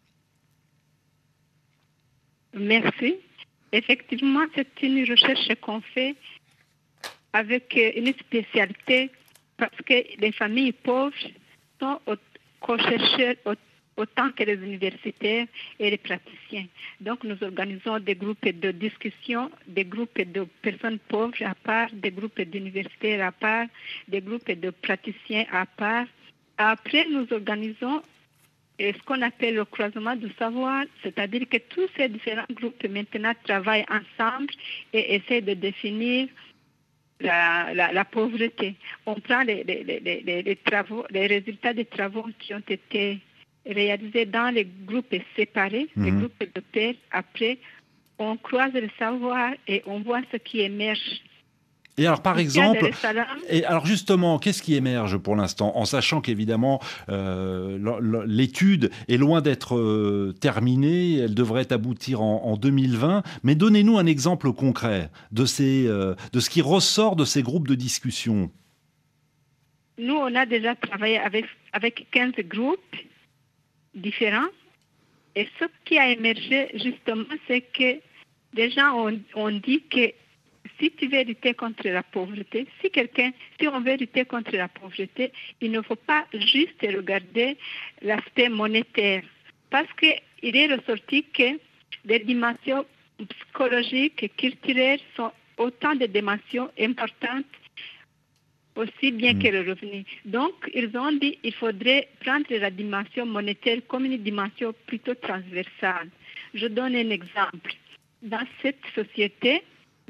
Speaker 19: Merci. Effectivement, c'est une recherche qu'on fait avec une spécialité parce que les familles pauvres sont co-chercheurs autant que les universitaires et les praticiens. Donc, nous organisons des groupes de discussion, des groupes de personnes pauvres à part, des groupes d'universitaires à part, des groupes de praticiens à part. Après, nous organisons ce qu'on appelle le croisement du savoir, c'est-à-dire que tous ces différents groupes maintenant travaillent ensemble et essaient de définir la pauvreté. On prend les travaux, les résultats des travaux qui ont été réalisés dans les groupes séparés, les groupes de pairs. Après, on croise le savoir et on voit ce qui émerge.
Speaker 4: Et alors, par exemple,
Speaker 19: et
Speaker 4: alors justement, qu'est-ce qui émerge pour l'instant, en sachant qu'évidemment, l'étude est loin d'être terminée, elle devrait aboutir en 2020, mais donnez-nous un exemple concret de ce qui ressort de ces groupes de discussion.
Speaker 19: Nous, on a déjà travaillé avec 15 groupes différents, et ce qui a émergé, justement, c'est que les gens ont dit que si tu veux lutter contre la pauvreté, si on veut lutter contre la pauvreté, il ne faut pas juste regarder l'aspect monétaire. Parce qu'il est ressorti que les dimensions psychologiques et culturelles sont autant de dimensions importantes, aussi bien que le revenu. Donc, ils ont dit qu'il faudrait prendre la dimension monétaire comme une dimension plutôt transversale. Je donne un exemple. Dans cette société,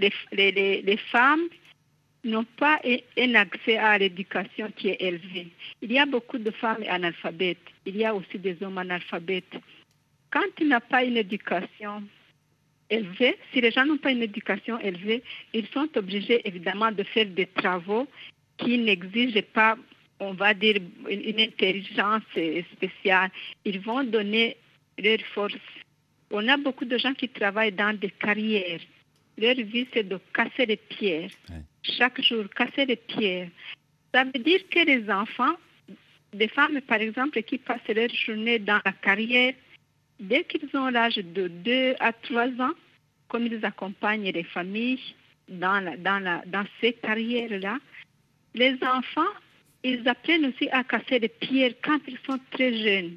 Speaker 19: les femmes n'ont pas un accès à l'éducation qui est élevé. Il y a beaucoup de femmes analphabètes. Il y a aussi des hommes analphabètes. Quand tu n'as pas une éducation élevée, si les gens n'ont pas une éducation élevée, ils sont obligés évidemment de faire des travaux qui n'exigent pas, on va dire, une intelligence spéciale. Ils vont donner leur force. On a beaucoup de gens qui travaillent dans des carrières. Leur vie, c'est de casser les pierres. Oui. Chaque jour, casser les pierres. Ça veut dire que les enfants, des femmes, par exemple, qui passent leur journée dans la carrière, dès qu'ils ont l'âge de 2 à 3 ans, comme ils accompagnent les familles dans ces carrières-là, les enfants, ils apprennent aussi à casser les pierres quand ils sont très jeunes.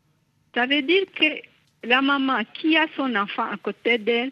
Speaker 19: Ça veut dire que la maman qui a son enfant à côté d'elle,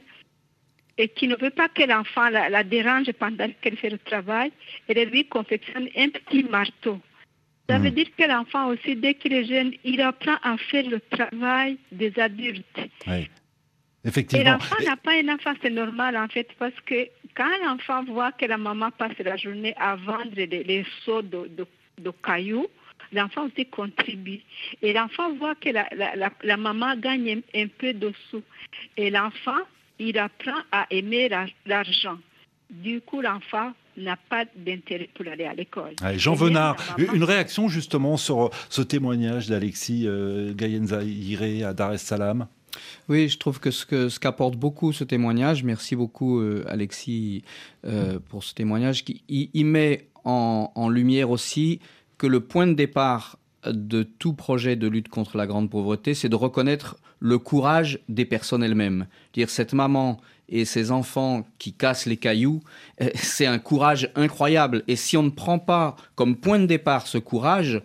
Speaker 19: et qui ne veut pas que l'enfant la dérange pendant qu'elle fait le travail, elle lui confectionne un petit marteau. Ça veut dire que l'enfant aussi, dès qu'il est jeune, il apprend à faire le travail des adultes.
Speaker 4: Oui, effectivement.
Speaker 19: Et l'enfant n'a pas un enfant, c'est normal en fait, parce que quand l'enfant voit que la maman passe la journée à vendre les seaux de cailloux, l'enfant aussi contribue. Et l'enfant voit que la maman gagne un peu de sous. Et l'enfant, il apprend à aimer l'argent. Du coup, l'enfant n'a pas d'intérêt pour aller à l'école.
Speaker 4: Allez, Jean Venard, une réaction justement sur ce témoignage d'Alexis Gayenzaïré à Dar es Salaam.
Speaker 5: Oui, je trouve que ce qu'apporte beaucoup ce témoignage, merci beaucoup Alexis pour ce témoignage, il met en lumière aussi que le point de départ de tout projet de lutte contre la grande pauvreté, c'est de reconnaître le courage des personnes elles-mêmes. Dire cette maman et ses enfants qui cassent les cailloux, c'est un courage incroyable. Et si on ne prend pas comme point de départ ce courage,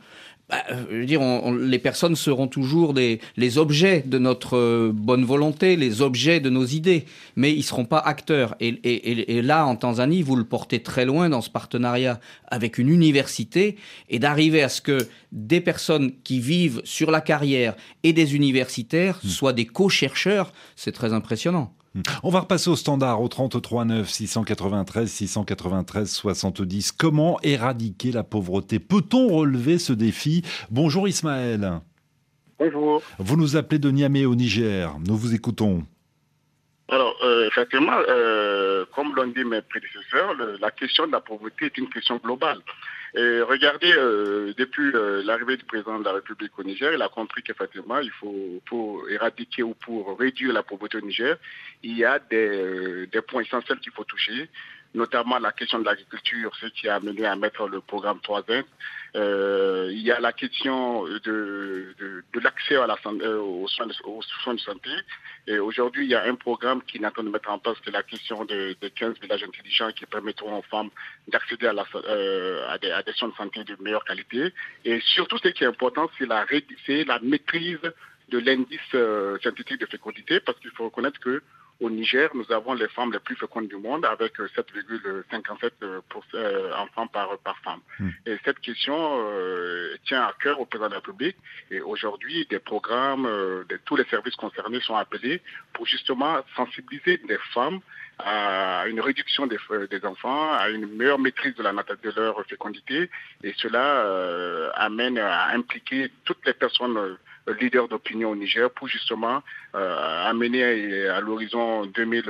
Speaker 5: je veux dire, les personnes seront toujours les objets de notre bonne volonté, les objets de nos idées, mais ils ne seront pas acteurs. Et là, en Tanzanie, vous le portez très loin dans ce partenariat avec une université, et d'arriver à ce que des personnes qui vivent sur la carrière et des universitaires soient des co-chercheurs, c'est très impressionnant.
Speaker 4: On va repasser au standard, au 33 9 693 693 70. Comment éradiquer la pauvreté? Peut-on relever ce défi? Bonjour Ismaël.
Speaker 20: Bonjour.
Speaker 4: Vous nous appelez de Niamey au Niger. Nous vous écoutons.
Speaker 20: Alors, effectivement, comme l'ont dit mes prédécesseurs, la question de la pauvreté est une question globale. Et regardez, depuis l'arrivée du président de la République au Niger, il a compris qu'effectivement, il faut, pour éradiquer ou pour réduire la pauvreté au Niger, il y a des points essentiels qu'il faut toucher, notamment la question de l'agriculture, ce qui a amené à mettre le programme 320. Il y a la question de l'accès à aux soins de santé. Et aujourd'hui, il y a un programme qui est en train de mettre en place, c'est la question des 15 villages intelligents qui permettront aux femmes d'accéder à des soins de santé de meilleure qualité. Et surtout, ce qui est important, c'est la maîtrise de l'indice scientifique de fécondité, parce qu'il faut reconnaître que au Niger, nous avons les femmes les plus fécondes du monde avec 7,57 enfants par femme. Et cette question tient à cœur au président de la République. Et aujourd'hui, des programmes, tous les services concernés sont appelés pour justement sensibiliser les femmes à une réduction des enfants, à une meilleure maîtrise de leur fécondité. Et cela amène à impliquer toutes les personnes leader d'opinion au Niger pour justement amener à l'horizon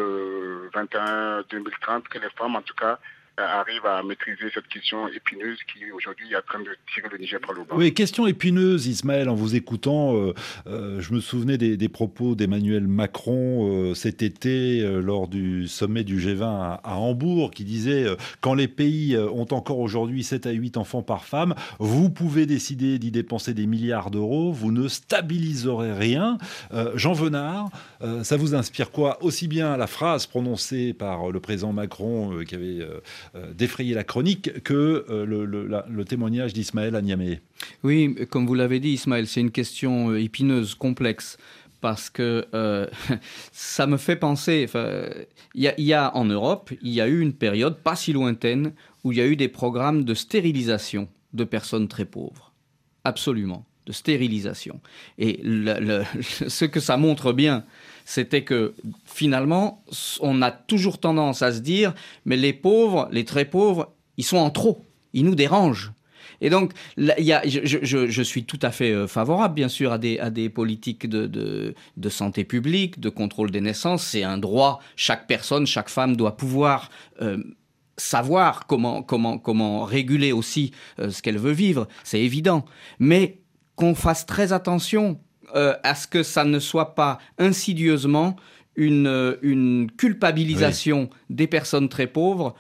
Speaker 20: 2021-2030 que les femmes, en tout cas, arrivent à maîtriser cette question épineuse qui aujourd'hui est en train de tirer le Niger par le bas.
Speaker 4: Oui, question épineuse, Ismaël, en vous écoutant, je me souvenais des propos d'Emmanuel Macron cet été lors du sommet du G20 à Hambourg, qui disait quand les pays ont encore aujourd'hui 7 à 8 enfants par femme, vous pouvez décider d'y dépenser des milliards d'euros, vous ne stabiliserez rien. Jean Venard, ça vous inspire quoi? Aussi bien la phrase prononcée par le président Macron qui avait défrayer la chronique que le témoignage d'Ismaël à Niamey.
Speaker 5: Oui, comme vous l'avez dit, Ismaël, c'est une question épineuse, complexe, parce que ça me fait penser, il y a en Europe, il y a eu une période pas si lointaine où il y a eu des programmes de stérilisation de personnes très pauvres. Absolument, de stérilisation. Et ce que ça montre bien, c'était que finalement, on a toujours tendance à se dire mais les pauvres, les très pauvres, ils sont en trop, ils nous dérangent. Et donc, je suis tout à fait favorable, bien sûr, à des politiques de santé publique, de contrôle des naissances. C'est un droit. Chaque personne, chaque femme doit pouvoir savoir comment réguler aussi ce qu'elle veut vivre. C'est évident. Mais qu'on fasse très attention à ce que ça ne soit pas insidieusement une culpabilisation des personnes très pauvres,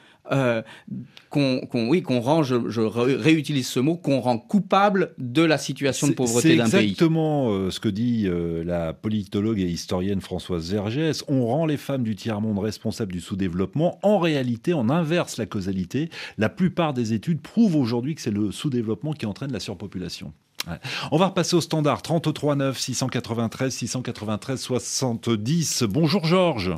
Speaker 5: qu'on rend, je réutilise ce mot, qu'on rend coupable de la situation de pauvreté d'un pays.
Speaker 4: C'est exactement ce que dit la politologue et historienne Françoise Vergès. On rend les femmes du tiers-monde responsables du sous-développement. En réalité, on inverse la causalité. La plupart des études prouvent aujourd'hui que c'est le sous-développement qui entraîne la surpopulation. Ouais. On va repasser au standard 33 9 693 693 70. Bonjour Georges.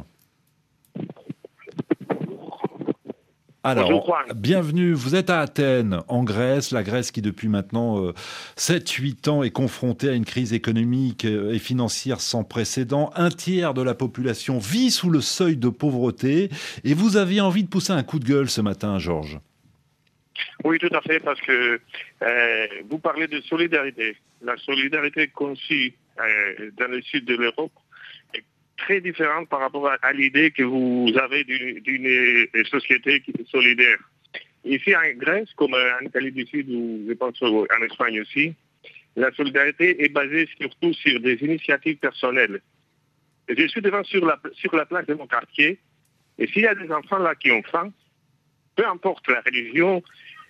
Speaker 4: Alors, bienvenue, vous êtes à Athènes, en Grèce, la Grèce qui depuis maintenant 7-8 ans est confrontée à une crise économique et financière sans précédent. Un tiers de la population vit sous le seuil de pauvreté et vous aviez envie de pousser un coup de gueule ce matin, Georges.
Speaker 21: Oui, tout à fait, parce que vous parlez de solidarité. La solidarité conçue dans le sud de l'Europe est très différente par rapport à l'idée que vous avez d'une société qui est solidaire. Ici en Grèce, comme en Italie du Sud, ou je pense en Espagne aussi, la solidarité est basée surtout sur des initiatives personnelles. Je suis devant sur la place de mon quartier, et s'il y a des enfants là qui ont faim, peu importe la religion,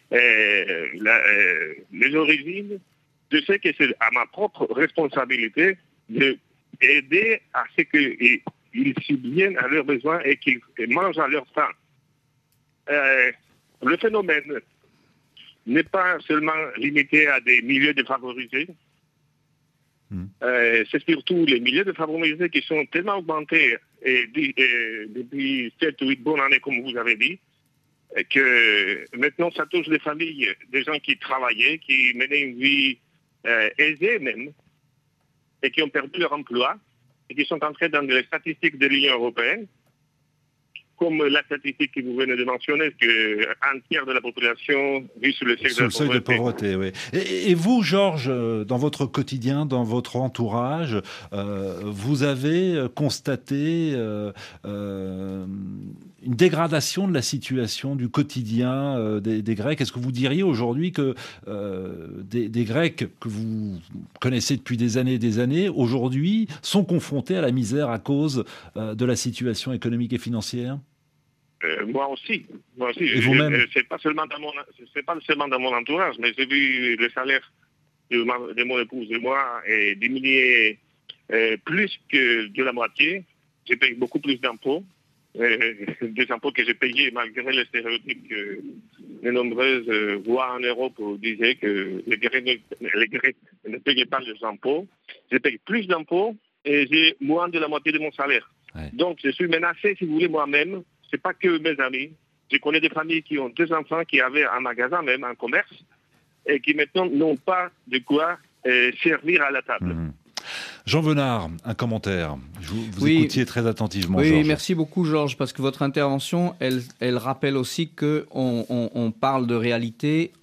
Speaker 21: les origines, je sais que c'est à ma propre responsabilité d'aider à ce qu'ils subviennent à leurs besoins et qu'ils mangent à leur faim. Le phénomène n'est pas seulement limité à des milieux défavorisés. C'est surtout les milieux défavorisés qui sont tellement augmentés depuis 7 ou 8 bonnes années, comme vous avez dit, que maintenant ça touche les familles, des gens qui travaillaient, qui menaient une vie aisée même, et qui ont perdu leur emploi, et qui sont entrés dans les statistiques de l'Union européenne, comme la statistique que vous venez de mentionner, qu'un tiers de la population vit sous le seuil de pauvreté.
Speaker 4: Oui. Et vous, Georges, dans votre quotidien, dans votre entourage, vous avez constaté une dégradation de la situation, du quotidien des Grecs. Est-ce que vous diriez aujourd'hui que des Grecs que vous connaissez depuis des années, aujourd'hui, sont confrontés à la misère à cause de la situation économique et financière ?
Speaker 21: Moi aussi.
Speaker 4: Et vous-même ?
Speaker 21: C'est pas seulement dans mon entourage, mais j'ai vu le salaire de mon épouse et moi diminuer plus que de la moitié. J'ai payé beaucoup plus d'impôts, des impôts que j'ai payés malgré les stéréotypes que les nombreuses voix en Europe disaient que les Grecs ne payaient pas les impôts. J'ai payé plus d'impôts et j'ai moins de la moitié de mon salaire. Ouais. Donc je suis menacé, si vous voulez, moi-même. C'est pas que mes amis. Je connais des familles qui ont 2 enfants, qui avaient un magasin, même un commerce, et qui maintenant n'ont pas de quoi servir à la table.
Speaker 4: Jean Venard, un commentaire. Vous écoutiez très attentivement,
Speaker 5: Georges.
Speaker 4: Oui,
Speaker 5: merci beaucoup, Georges, parce que votre intervention, elle rappelle aussi qu'on parle de réalité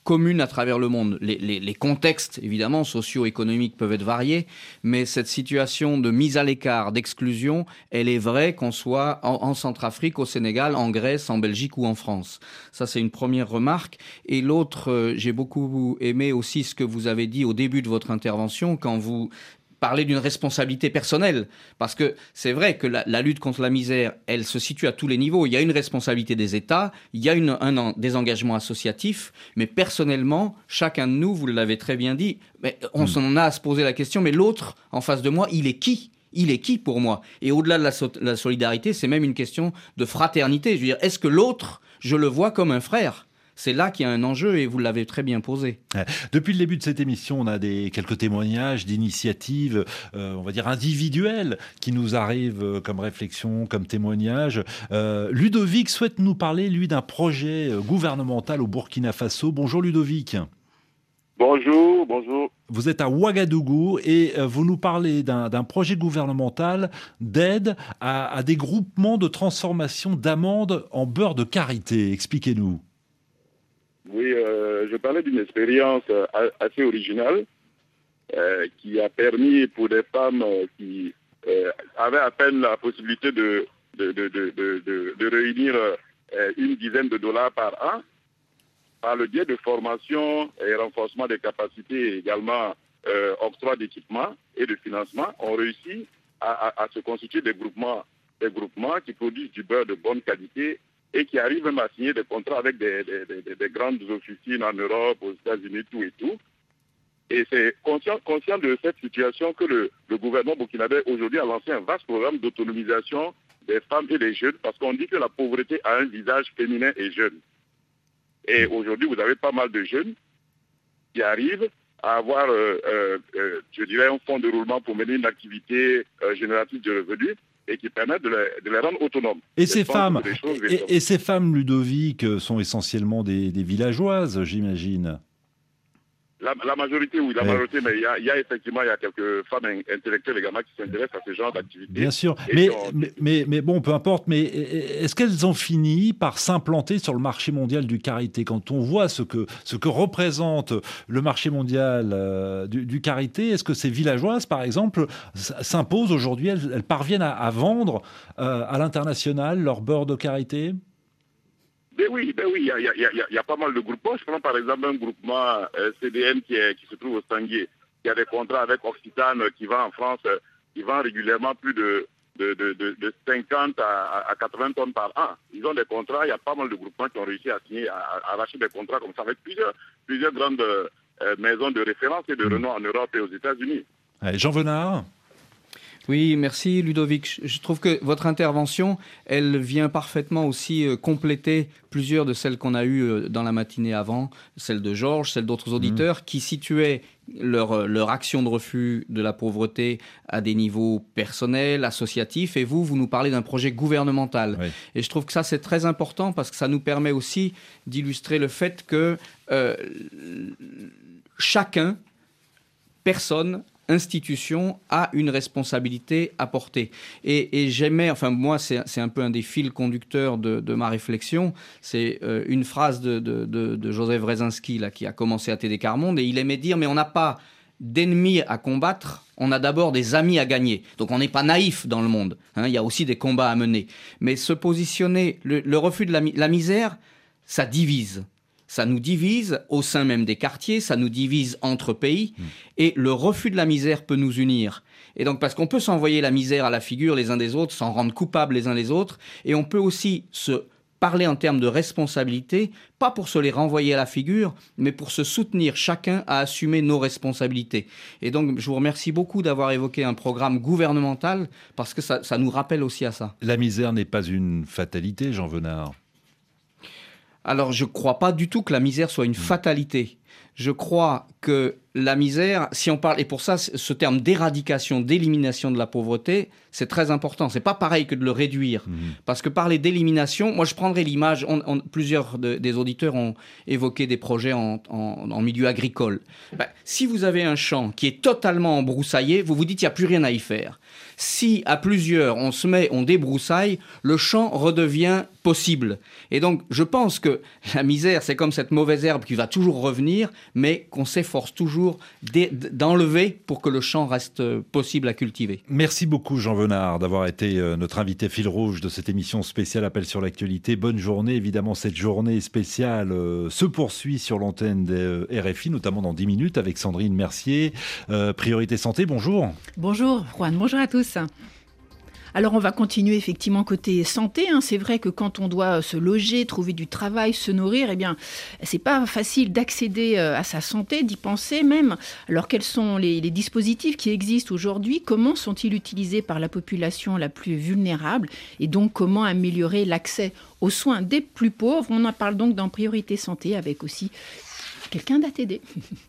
Speaker 5: commune à travers le monde. Les contextes, évidemment, socio-économiques peuvent être variés, mais cette situation de mise à l'écart, d'exclusion, elle est vraie qu'on soit en Centrafrique, au Sénégal, en Grèce, en Belgique ou en France. Ça, c'est une première remarque. Et l'autre, j'ai beaucoup aimé aussi ce que vous avez dit au début de votre intervention, quand vous parler d'une responsabilité personnelle, parce que c'est vrai que la lutte contre la misère, elle se situe à tous les niveaux. Il y a une responsabilité des États, il y a des engagements associatifs, mais personnellement, chacun de nous, vous l'avez très bien dit, mais on s'en a à se poser la question, mais l'autre en face de moi, il est qui ? Il est qui pour moi ? Et au-delà de la solidarité, c'est même une question de fraternité. Je veux dire, est-ce que l'autre, je le vois comme un frère ? C'est là qu'il y a un enjeu et vous l'avez très bien posé.
Speaker 4: Depuis le début de cette émission, on a quelques témoignages d'initiatives, on va dire individuelles, qui nous arrivent comme réflexion, comme témoignage. Ludovic souhaite nous parler, lui, d'un projet gouvernemental au Burkina Faso. Bonjour Ludovic.
Speaker 7: Bonjour.
Speaker 4: Vous êtes à Ouagadougou et vous nous parlez d'un projet gouvernemental d'aide à des groupements de transformation d'amandes en beurre de karité. Expliquez-nous.
Speaker 7: Oui, je parlais d'une expérience assez originale qui a permis pour des femmes qui avaient à peine la possibilité de réunir une dizaine de dollars par an, par le biais de formation et renforcement des capacités et également octroi d'équipement et de financement, ont réussi à se constituer des groupements qui produisent du beurre de bonne qualité et qui arrivent même à signer des contrats avec des grandes officines en Europe, aux États-Unis, tout et tout. Et c'est conscient de cette situation que le gouvernement burkinabé aujourd'hui a lancé un vaste programme d'autonomisation des femmes et des jeunes, parce qu'on dit que la pauvreté a un visage féminin et jeune. Et aujourd'hui, vous avez pas mal de jeunes qui arrivent à avoir, je dirais, un fonds de roulement pour mener une activité génératrice de revenus, et qui permettent de les rendre autonomes.
Speaker 4: Et ces femmes, Ludovic, sont essentiellement des villageoises, j'imagine.
Speaker 7: La majorité, oui, majorité, mais il y a effectivement quelques femmes intellectuelles également qui s'intéressent à ce genre d'activité.
Speaker 4: Bien sûr, mais bon, peu importe, mais est-ce qu'elles ont fini par s'implanter sur le marché mondial du karité ? Quand on voit ce que représente le marché mondial du karité, est-ce que ces villageoises, par exemple, s'imposent aujourd'hui, elles parviennent à vendre à l'international leur beurre de karité ?
Speaker 7: Ben oui, il y a pas mal de groupements. Je prends par exemple un groupement CDN qui se trouve au Sanguier, qui a des contrats avec Occitane, qui vend en France, qui vend régulièrement plus de 50 à 80 tonnes par an. Ils ont des contrats, il y a pas mal de groupements qui ont réussi à signer, à arracher des contrats comme ça avec plusieurs grandes maisons de référence et de renom en Europe et aux États-Unis.
Speaker 4: Jean Venard.
Speaker 5: Oui, merci Ludovic. Je trouve que votre intervention, elle vient parfaitement aussi compléter plusieurs de celles qu'on a eues dans la matinée avant, celle de Georges, celle d'autres auditeurs, qui situaient leur action de refus de la pauvreté à des niveaux personnels, associatifs, et vous nous parlez d'un projet gouvernemental. Oui. Et je trouve que ça, c'est très important parce que ça nous permet aussi d'illustrer le fait que chacun, personne, institution a une responsabilité à porter. Et j'aimais, enfin moi c'est un peu un des fils conducteurs de ma réflexion, c'est une phrase de Joseph Wrezinski là, qui a commencé à TD Quart Monde, et il aimait dire, mais on n'a pas d'ennemis à combattre, on a d'abord des amis à gagner. Donc on n'est pas naïf dans le monde, hein, il y a aussi des combats à mener. Mais se positionner, le refus de la misère, ça divise. Ça nous divise au sein même des quartiers, ça nous divise entre pays, et le refus de la misère peut nous unir. Et donc, parce qu'on peut s'envoyer la misère à la figure les uns des autres, s'en rendre coupables les uns les autres, et on peut aussi se parler en termes de responsabilité, pas pour se les renvoyer à la figure, mais pour se soutenir chacun à assumer nos responsabilités. Et donc, je vous remercie beaucoup d'avoir évoqué un programme gouvernemental, parce que ça nous rappelle aussi à ça.
Speaker 4: La misère n'est pas une fatalité, Jean Venard.
Speaker 5: Alors, je ne crois pas du tout que la misère soit une fatalité. Je crois que la misère, si on parle, et pour ça, ce terme d'éradication, d'élimination de la pauvreté, c'est très important. C'est pas pareil que de le réduire. Parce que parler d'élimination, moi je prendrais l'image, plusieurs des auditeurs ont évoqué des projets en milieu agricole. Si vous avez un champ qui est totalement embroussaillé, vous vous dites qu'il n'y a plus rien à y faire. Si à plusieurs on débroussaille, le champ redevient possible. Et donc je pense que la misère, c'est comme cette mauvaise herbe qui va toujours revenir, mais qu'on s'efforce toujours d'enlever pour que le champ reste possible à cultiver.
Speaker 4: Merci beaucoup Jean Venard d'avoir été notre invité fil rouge de cette émission spéciale Appel sur l'actualité. Bonne journée. Évidemment, cette journée spéciale se poursuit sur l'antenne des RFI, notamment dans 10 minutes avec Sandrine Mercier. Priorité Santé, bonjour.
Speaker 8: Bonjour Juan, bonjour à tous. Alors on va continuer effectivement côté santé. C'est vrai que quand on doit se loger, trouver du travail, se nourrir, c'est pas facile d'accéder à sa santé, d'y penser même. Alors quels sont les dispositifs qui existent aujourd'hui? Comment sont-ils utilisés par la population la plus vulnérable? Et donc comment améliorer l'accès aux soins des plus pauvres? On en parle donc dans Priorité Santé avec aussi quelqu'un d'ATD.